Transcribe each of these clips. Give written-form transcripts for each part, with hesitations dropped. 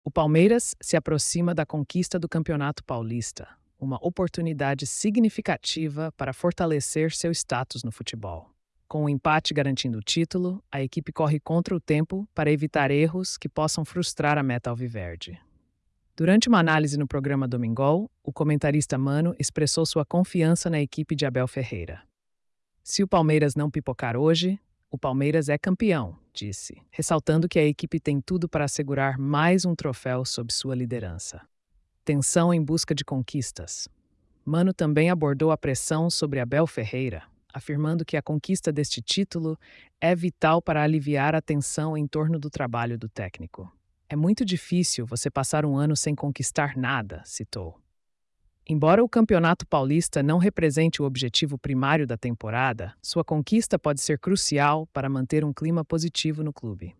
O Palmeiras se aproxima da conquista do Campeonato Paulista, uma oportunidade significativa para fortalecer seu status no futebol. Com o empate garantindo o título, a equipe corre contra o tempo para evitar erros que possam frustrar a meta alviverde. Durante uma análise no programa Domingol, o comentarista Mano expressou sua confiança na equipe de Abel Ferreira. Se o Palmeiras não pipocar hoje, o Palmeiras é campeão, disse, ressaltando que a equipe tem tudo para assegurar mais um troféu sob sua liderança. Tensão em busca de conquistas. Mano também abordou a pressão sobre Abel Ferreira, afirmando que a conquista deste título é vital para aliviar a tensão em torno do trabalho do técnico. É muito difícil você passar um ano sem conquistar nada, citou. Embora o Campeonato Paulista não represente o objetivo primário da temporada, sua conquista pode ser crucial para manter um clima positivo no clube.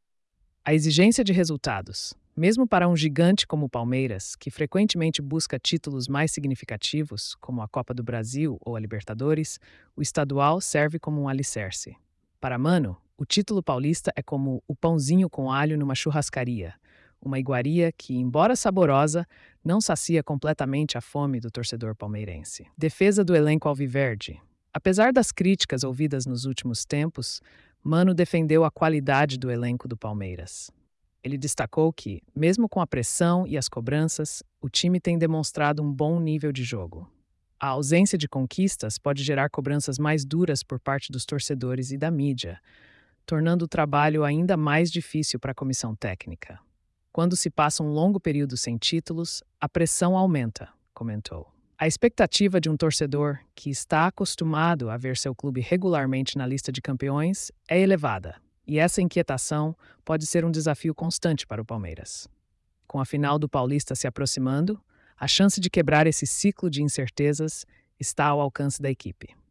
A exigência de resultados. Mesmo para um gigante como o Palmeiras, que frequentemente busca títulos mais significativos, como a Copa do Brasil ou a Libertadores, o estadual serve como um alicerce. Para Mano, o título paulista é como o pãozinho com alho numa churrascaria, uma iguaria que, embora saborosa, não sacia completamente a fome do torcedor palmeirense. Defesa do elenco alviverde. Apesar das críticas ouvidas nos últimos tempos, Mano defendeu a qualidade do elenco do Palmeiras. Ele destacou que, mesmo com a pressão e as cobranças, o time tem demonstrado um bom nível de jogo. A ausência de conquistas pode gerar cobranças mais duras por parte dos torcedores e da mídia, tornando o trabalho ainda mais difícil para a comissão técnica. Quando se passa um longo período sem títulos, a pressão aumenta, comentou. A expectativa de um torcedor que está acostumado a ver seu clube regularmente na lista de campeões é elevada, e essa inquietação pode ser um desafio constante para o Palmeiras. Com a final do Paulista se aproximando, a chance de quebrar esse ciclo de incertezas está ao alcance da equipe.